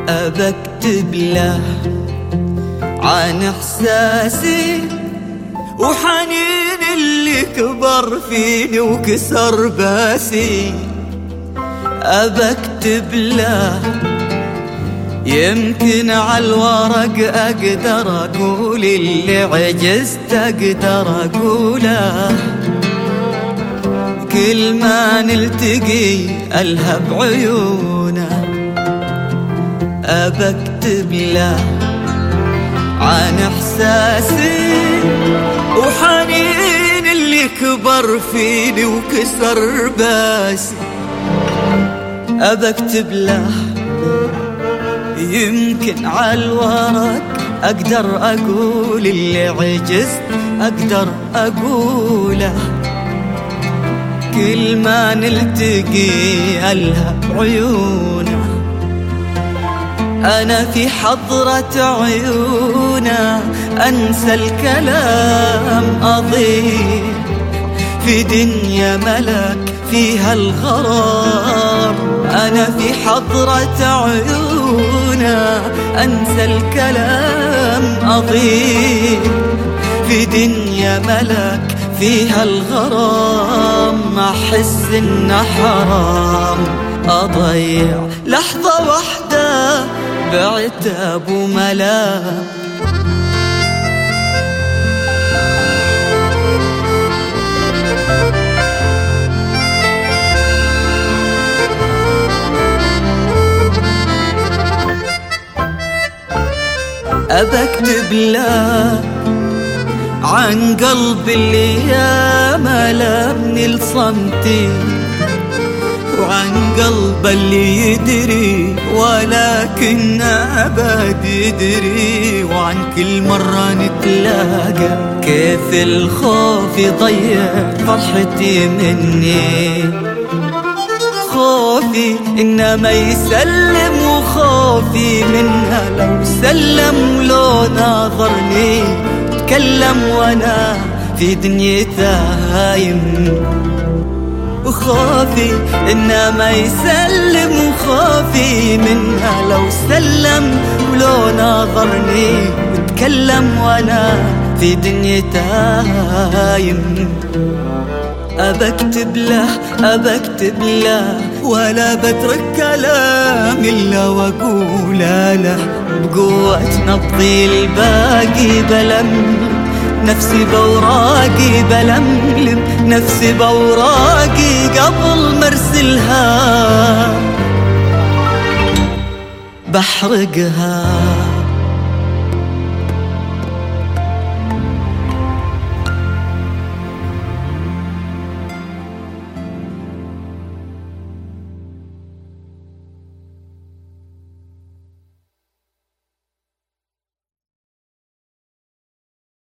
أبكتب له عن إحساسي وحنين اللي كبر فيني وكسر باسي. أبكتب له يمكن عالورق أقدر أقول اللي عجزت أقدر أقوله. كل ما نلتقي ألهب عيونه. أبكتب له عن إحساسي وحنين اللي كبر فيني وكسر باسي. أبكتب له يمكن عالورق أقدر أقول اللي عجزت أقدر أقوله. كل ما نلتقي ألهب عيونه. أنا في حضرة عيونه أنسى الكلام أضيع في دنيا ملك فيها الغرام. أنا في حضرة عيونه أنسى الكلام أضيع في دنيا ملك فيها الغرام. أحس إن حرام أضيع لحظة واحدة بعتاب وملام. أبكتب له عن قلبي اللي يا ملامني لصمتي، وعن قلب اللي يدري ولكن أبد يدري، وعن كل مرة نتلاقى كيف الخوف يضيع فرحتي مني. خوفي إنه ما يسلم وخوفي منها لو سلم لو ناظرني تكلم وأنا في دنيته هايم. وخوفي إنه ما يسلم وخوفي منها لو سلم ولو ناظرني وتكلم وأنا في دنيته هايم. أبكتب له ولا بترك كلام إلا وأقول له. بقوة نبضي الباقي بلملم نفسي بوراقي، بلملم نفسي بوراقي قبل مرسلها بحرقها.